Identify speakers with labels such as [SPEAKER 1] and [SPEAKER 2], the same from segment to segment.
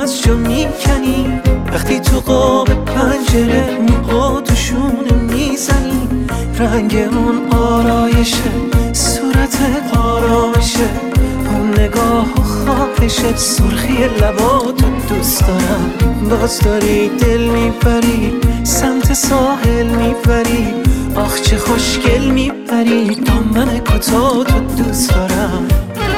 [SPEAKER 1] از جا میکنی وقتی تو قاب پنجره موها تو شونه میزنی. رنگ اون آرایشه، صورتت آرامشه، اون نگاه و خواهشه، سرخی لباتو دوست دارم. باز داری دل میبری سمت ساحل میبری، آخ چه خوشگل میبری، دامن کوتاه تو دوست دارم.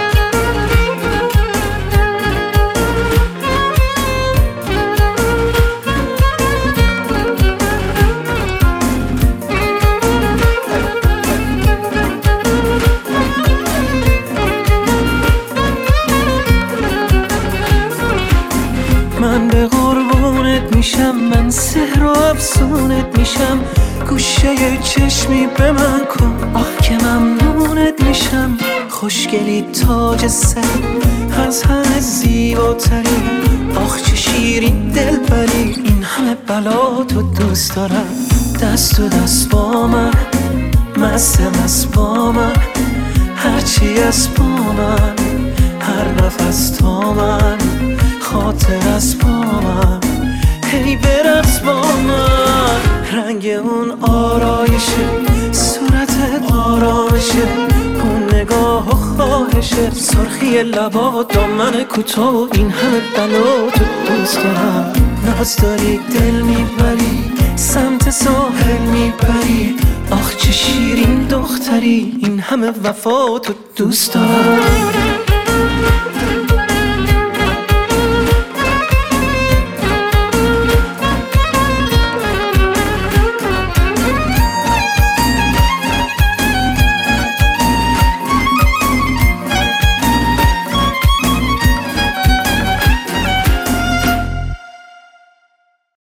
[SPEAKER 1] من به قربونت میشم، من سحر و افسونت میشم، گوشه چشمی به من کن، آخ که ممنونت میشم. خوشگلی تاج سر، از همه زیباتری، آخ چه شیرین دل بری، این همه بلا تو دوست دارم. دست تو دست با من، مست مست با من، هرچی از با من، هر نفس تا من، خاطر از با من، هی برقص با من. رنگ اون آرایشه، صورتت آرامشه، اون نگاه و خواهشه، سرخی لبا، دامن کوتاه و این همه بلا تو دوست دارم. ناز داری دل میبری سمت ساحل میبری، آخ چه شیرین دختری، این همه وفا تو دوست دارم.